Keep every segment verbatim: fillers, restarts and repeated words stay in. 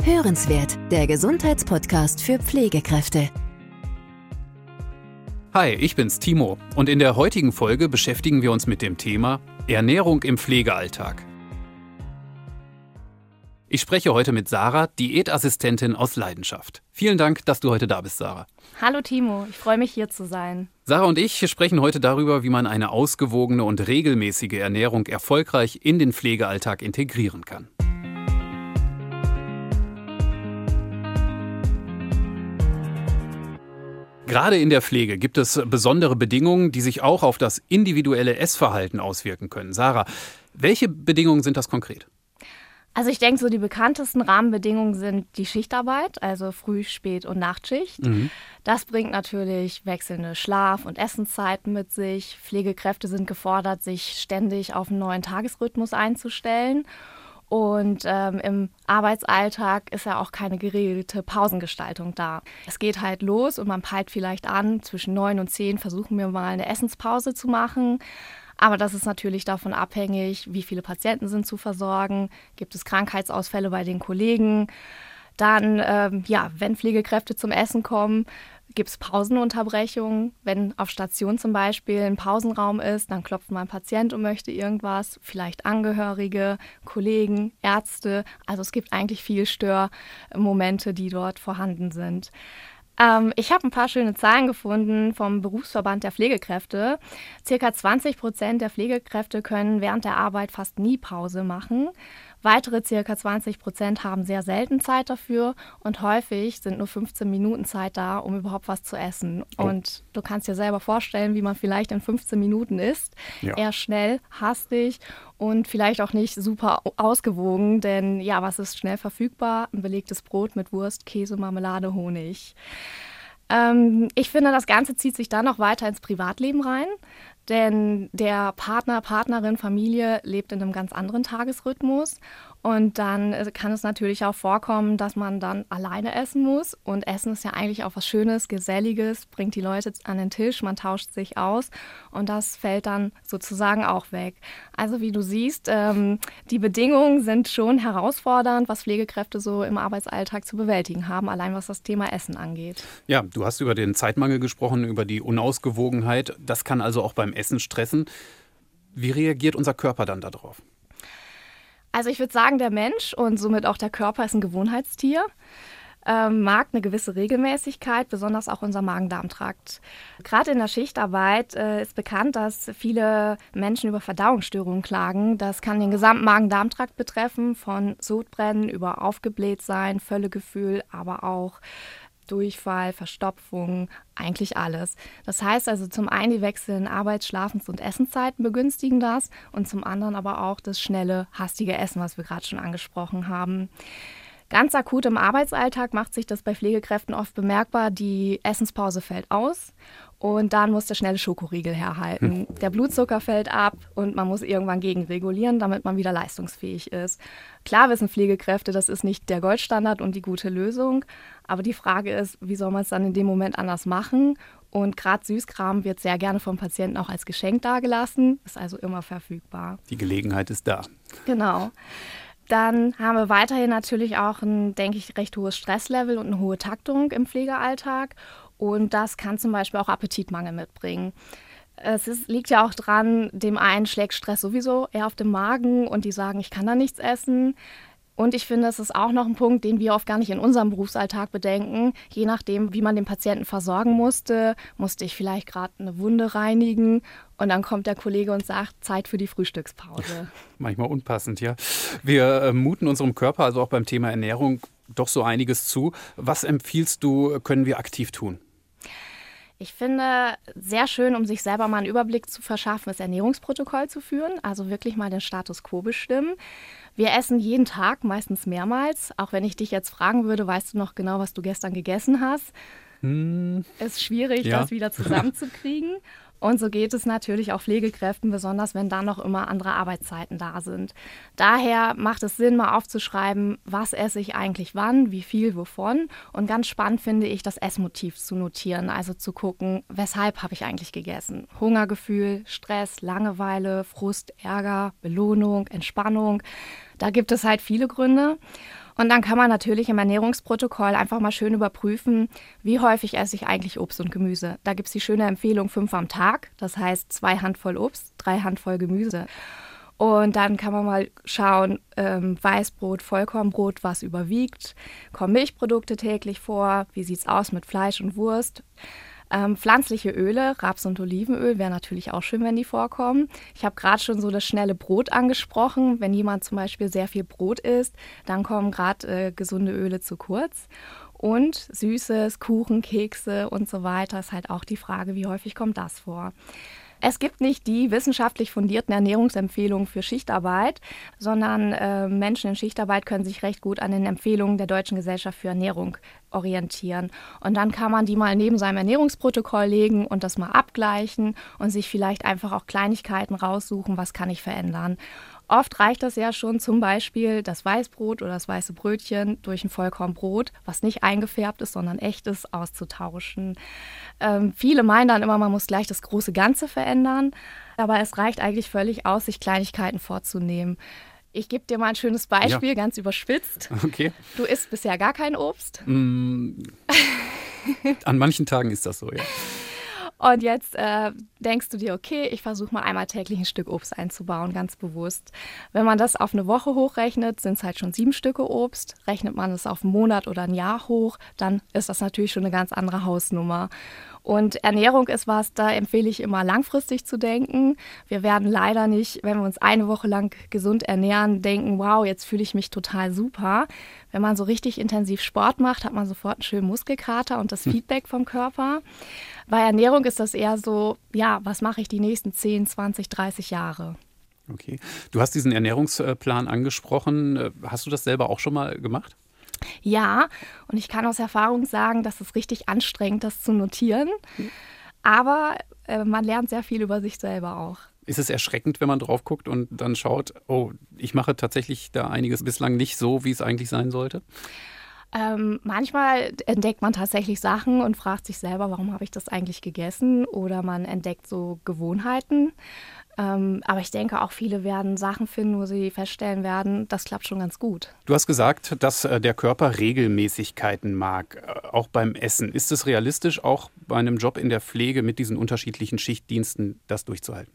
Hörenswert, der Gesundheitspodcast für Pflegekräfte. Hi, ich bin's, Timo. Und in der heutigen Folge beschäftigen wir uns mit dem Thema Ernährung im Pflegealltag. Ich spreche heute mit Sarah, Diätassistentin aus Leidenschaft. Vielen Dank, dass du heute da bist, Sarah. Hallo Timo, ich freue mich hier zu sein. Sarah und ich sprechen heute darüber, wie man eine ausgewogene und regelmäßige Ernährung erfolgreich in den Pflegealltag integrieren kann. Gerade in der Pflege gibt es besondere Bedingungen, die sich auch auf das individuelle Essverhalten auswirken können. Sarah, welche Bedingungen sind das konkret? Also ich denke, so die bekanntesten Rahmenbedingungen sind die Schichtarbeit, also Früh-, Spät- und Nachtschicht. Mhm. Das bringt natürlich wechselnde Schlaf- und Essenszeiten mit sich. Pflegekräfte sind gefordert, sich ständig auf einen neuen Tagesrhythmus einzustellen. Und ähm, im Arbeitsalltag ist ja auch keine geregelte Pausengestaltung da. Es geht halt los und man peilt vielleicht an, zwischen neun und zehn versuchen wir mal eine Essenspause zu machen. Aber das ist natürlich davon abhängig, wie viele Patienten sind zu versorgen, gibt es Krankheitsausfälle bei den Kollegen. Dann, ähm, ja, wenn Pflegekräfte zum Essen kommen, gibt es Pausenunterbrechungen. Wenn auf Station zum Beispiel ein Pausenraum ist, dann klopft mal ein Patient und möchte irgendwas, vielleicht Angehörige, Kollegen, Ärzte. Also es gibt eigentlich viel Störmomente, die dort vorhanden sind. Ähm, ich habe ein paar schöne Zahlen gefunden vom Berufsverband der Pflegekräfte. Circa zwanzig Prozent der Pflegekräfte können während der Arbeit fast nie Pause machen. Weitere circa zwanzig Prozent haben sehr selten Zeit dafür und häufig sind nur fünfzehn Minuten Zeit da, um überhaupt was zu essen. Oh. Und du kannst dir selber vorstellen, wie man vielleicht in fünfzehn Minuten isst. Ja. Eher schnell, hastig und vielleicht auch nicht super ausgewogen, denn ja, was ist schnell verfügbar? Ein belegtes Brot mit Wurst, Käse, Marmelade, Honig. Ähm, ich finde, das Ganze zieht sich dann noch weiter ins Privatleben rein. Denn der Partner, Partnerin, Familie lebt in einem ganz anderen Tagesrhythmus. Und dann kann es natürlich auch vorkommen, dass man dann alleine essen muss. Und Essen ist ja eigentlich auch was Schönes, Geselliges, bringt die Leute an den Tisch, man tauscht sich aus. Und das fällt dann sozusagen auch weg. Also wie du siehst, ähm, die Bedingungen sind schon herausfordernd, was Pflegekräfte so im Arbeitsalltag zu bewältigen haben, allein was das Thema Essen angeht. Ja, du hast über den Zeitmangel gesprochen, über die Unausgewogenheit. Das kann also auch beim Essen stressen. Wie reagiert unser Körper dann darauf? Also ich würde sagen, der Mensch und somit auch der Körper ist ein Gewohnheitstier, ähm, mag eine gewisse Regelmäßigkeit, besonders auch unser Magen-Darm-Trakt. Gerade in der Schichtarbeit äh, ist bekannt, dass viele Menschen über Verdauungsstörungen klagen. Das kann den gesamten Magen-Darm-Trakt betreffen, von Sodbrennen über Aufgeblähtsein, Völlegefühl, aber auch Durchfall, Verstopfung, eigentlich alles. Das heißt also zum einen die wechselnden Arbeits-, Schlafens- und Essenszeiten begünstigen das und zum anderen aber auch das schnelle, hastige Essen, was wir gerade schon angesprochen haben. Ganz akut im Arbeitsalltag macht sich das bei Pflegekräften oft bemerkbar, die Essenspause fällt aus und dann muss der schnelle Schokoriegel herhalten. Hm. Der Blutzucker fällt ab und man muss irgendwann gegenregulieren, damit man wieder leistungsfähig ist. Klar wissen Pflegekräfte, das ist nicht der Goldstandard und die gute Lösung, aber die Frage ist, wie soll man es dann in dem Moment anders machen? Und gerade Süßkram wird sehr gerne vom Patienten auch als Geschenk dagelassen, ist also immer verfügbar. Die Gelegenheit ist da. Genau. Dann haben wir weiterhin natürlich auch ein, denke ich, recht hohes Stresslevel und eine hohe Taktung im Pflegealltag. Und das kann zum Beispiel auch Appetitmangel mitbringen. Es ist, liegt ja auch dran, dem einen schlägt Stress sowieso eher auf den Magen und die sagen, ich kann da nichts essen. Und ich finde, es ist auch noch ein Punkt, den wir oft gar nicht in unserem Berufsalltag bedenken. Je nachdem, wie man den Patienten versorgen musste, musste ich vielleicht gerade eine Wunde reinigen und dann kommt der Kollege und sagt, Zeit für die Frühstückspause. Manchmal unpassend, ja. Wir äh, muten unserem Körper, also auch beim Thema Ernährung, doch so einiges zu. Was empfiehlst du, können wir aktiv tun? Ich finde, sehr schön, um sich selber mal einen Überblick zu verschaffen, ist Ernährungsprotokoll zu führen, also wirklich mal den Status quo bestimmen. Wir essen jeden Tag, meistens mehrmals. Auch wenn ich dich jetzt fragen würde, weißt du noch genau, was du gestern gegessen hast? Hm. Ist schwierig, ja. Das wieder zusammenzukriegen. Und so geht es natürlich auch Pflegekräften, besonders wenn dann noch immer andere Arbeitszeiten da sind. Daher macht es Sinn, mal aufzuschreiben, was esse ich eigentlich wann, wie viel, wovon. Und ganz spannend finde ich, das Essmotiv zu notieren, also zu gucken, weshalb habe ich eigentlich gegessen. Hungergefühl, Stress, Langeweile, Frust, Ärger, Belohnung, Entspannung. Da gibt es halt viele Gründe. Und dann kann man natürlich im Ernährungsprotokoll einfach mal schön überprüfen, wie häufig esse ich eigentlich Obst und Gemüse. Da gibt es die schöne Empfehlung fünf am Tag, das heißt zwei Handvoll Obst, drei Handvoll Gemüse. Und dann kann man mal schauen, ähm, Weißbrot, Vollkornbrot, was überwiegt, kommen Milchprodukte täglich vor, wie sieht es aus mit Fleisch und Wurst. Ähm, pflanzliche Öle, Raps- und Olivenöl, wäre natürlich auch schön, wenn die vorkommen. Ich habe gerade schon so das schnelle Brot angesprochen. Wenn jemand zum Beispiel sehr viel Brot isst, dann kommen gerade äh, gesunde Öle zu kurz. Und Süßes, Kuchen, Kekse und so weiter ist halt auch die Frage, wie häufig kommt das vor. Es gibt nicht die wissenschaftlich fundierten Ernährungsempfehlungen für Schichtarbeit, sondern äh, Menschen in Schichtarbeit können sich recht gut an den Empfehlungen der Deutschen Gesellschaft für Ernährung orientieren. Und dann kann man die mal neben seinem Ernährungsprotokoll legen und das mal abgleichen und sich vielleicht einfach auch Kleinigkeiten raussuchen, was kann ich verändern. Oft reicht das ja schon, zum Beispiel das Weißbrot oder das weiße Brötchen durch ein Vollkornbrot, was nicht eingefärbt ist, sondern echt ist, auszutauschen. Ähm, viele meinen dann immer, man muss gleich das große Ganze verändern, aber es reicht eigentlich völlig aus, sich Kleinigkeiten vorzunehmen. Ich gebe dir mal ein schönes Beispiel, ja. Ganz überspitzt. Okay. Du isst bisher gar kein Obst. Mm, an manchen Tagen ist das so, ja. Und jetzt äh, denkst du dir, okay, ich versuche mal einmal täglich ein Stück Obst einzubauen, ganz bewusst. Wenn man das auf eine Woche hochrechnet, sind es halt schon sieben Stücke Obst. Rechnet man es auf einen Monat oder ein Jahr hoch, dann ist das natürlich schon eine ganz andere Hausnummer. Und Ernährung ist was, da empfehle ich immer langfristig zu denken. Wir werden leider nicht, wenn wir uns eine Woche lang gesund ernähren, denken, wow, jetzt fühle ich mich total super. Wenn man so richtig intensiv Sport macht, hat man sofort einen schönen Muskelkater und das Feedback vom Körper. Bei Ernährung ist das eher so, ja, was mache ich die nächsten zehn, zwanzig, dreißig Jahre? Okay. Du hast diesen Ernährungsplan angesprochen. Hast du das selber auch schon mal gemacht? Ja, und ich kann aus Erfahrung sagen, dass es richtig anstrengend, das zu notieren. Aber äh, man lernt sehr viel über sich selber auch. Ist es erschreckend, wenn man drauf guckt und dann schaut, oh, ich mache tatsächlich da einiges bislang nicht so, wie es eigentlich sein sollte? Ähm, manchmal entdeckt man tatsächlich Sachen und fragt sich selber, warum habe ich das eigentlich gegessen? Oder man entdeckt so Gewohnheiten. Ähm, aber ich denke, auch viele werden Sachen finden, wo sie feststellen werden, das klappt schon ganz gut. Du hast gesagt, dass äh, der Körper Regelmäßigkeiten mag, äh, auch beim Essen. Ist es realistisch, auch bei einem Job in der Pflege mit diesen unterschiedlichen Schichtdiensten das durchzuhalten?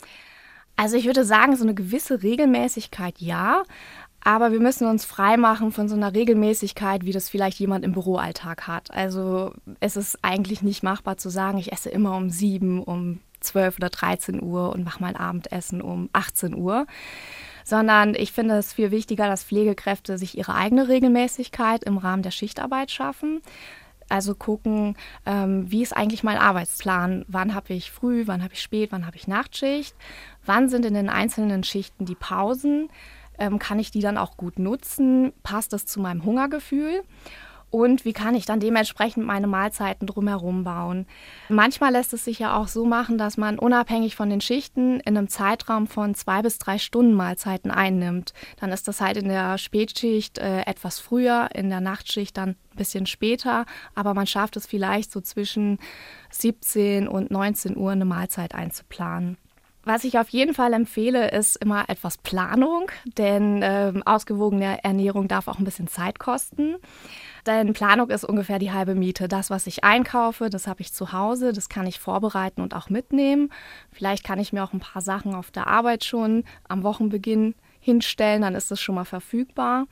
Also ich würde sagen, so eine gewisse Regelmäßigkeit ja. Aber wir müssen uns freimachen von so einer Regelmäßigkeit, wie das vielleicht jemand im Büroalltag hat. Also es ist eigentlich nicht machbar zu sagen, ich esse immer um sieben, um zwölf oder dreizehn Uhr und mache mein Abendessen um achtzehn Uhr. Sondern ich finde es viel wichtiger, dass Pflegekräfte sich ihre eigene Regelmäßigkeit im Rahmen der Schichtarbeit schaffen. Also gucken, ähm, wie ist eigentlich mein Arbeitsplan? Wann habe ich früh, wann habe ich spät, wann habe ich Nachtschicht? Wann sind in den einzelnen Schichten die Pausen? Ähm, kann ich die dann auch gut nutzen? Passt das zu meinem Hungergefühl? Und wie kann ich dann dementsprechend meine Mahlzeiten drumherum bauen? Manchmal lässt es sich ja auch so machen, dass man unabhängig von den Schichten in einem Zeitraum von zwei bis drei Stunden Mahlzeiten einnimmt. Dann ist das halt in der Spätschicht äh, etwas früher, in der Nachtschicht dann ein bisschen später. Aber man schafft es vielleicht so zwischen siebzehn und neunzehn Uhr eine Mahlzeit einzuplanen. Was ich auf jeden Fall empfehle, ist immer etwas Planung, denn äh, ausgewogene Ernährung darf auch ein bisschen Zeit kosten. Denn Planung ist ungefähr die halbe Miete. Das, was ich einkaufe, das habe ich zu Hause, das kann ich vorbereiten und auch mitnehmen. Vielleicht kann ich mir auch ein paar Sachen auf der Arbeit schon am Wochenbeginn hinstellen, dann ist das schon mal verfügbar.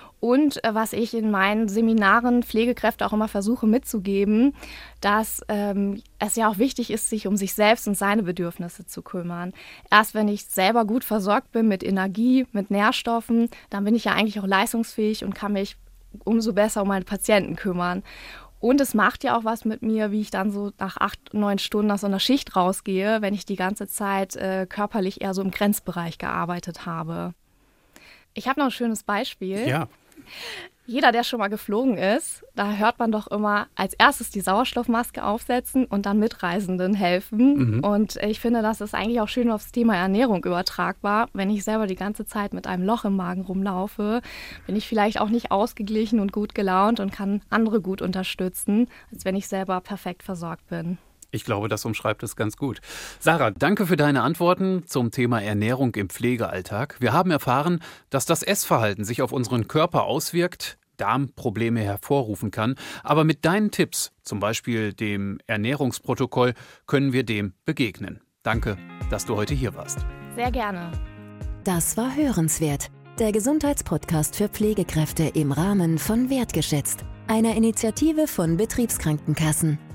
Und äh, was ich in meinen Seminaren Pflegekräfte auch immer versuche mitzugeben, dass ähm, es ja auch wichtig ist, sich um sich selbst und seine Bedürfnisse zu kümmern. Erst wenn ich selber gut versorgt bin mit Energie, mit Nährstoffen, dann bin ich ja eigentlich auch leistungsfähig und kann mich umso besser um meine Patienten kümmern. Und es macht ja auch was mit mir, wie ich dann so nach acht, neun Stunden aus so einer Schicht rausgehe, wenn ich die ganze Zeit äh, körperlich eher so im Grenzbereich gearbeitet habe. Ich habe noch ein schönes Beispiel. Ja. Jeder, der schon mal geflogen ist, da hört man doch immer als erstes die Sauerstoffmaske aufsetzen und dann Mitreisenden helfen. Mhm. Und ich finde, das ist eigentlich auch schön aufs Thema Ernährung übertragbar. Wenn ich selber die ganze Zeit mit einem Loch im Magen rumlaufe, bin ich vielleicht auch nicht ausgeglichen und gut gelaunt und kann andere gut unterstützen, als wenn ich selber perfekt versorgt bin. Ich glaube, das umschreibt es ganz gut. Sarah, danke für deine Antworten zum Thema Ernährung im Pflegealltag. Wir haben erfahren, dass das Essverhalten sich auf unseren Körper auswirkt, Darmprobleme hervorrufen kann. Aber mit deinen Tipps, zum Beispiel dem Ernährungsprotokoll, können wir dem begegnen. Danke, dass du heute hier warst. Sehr gerne. Das war Hörenswert, der Gesundheitspodcast für Pflegekräfte im Rahmen von Wertgeschätzt, einer Initiative von Betriebskrankenkassen.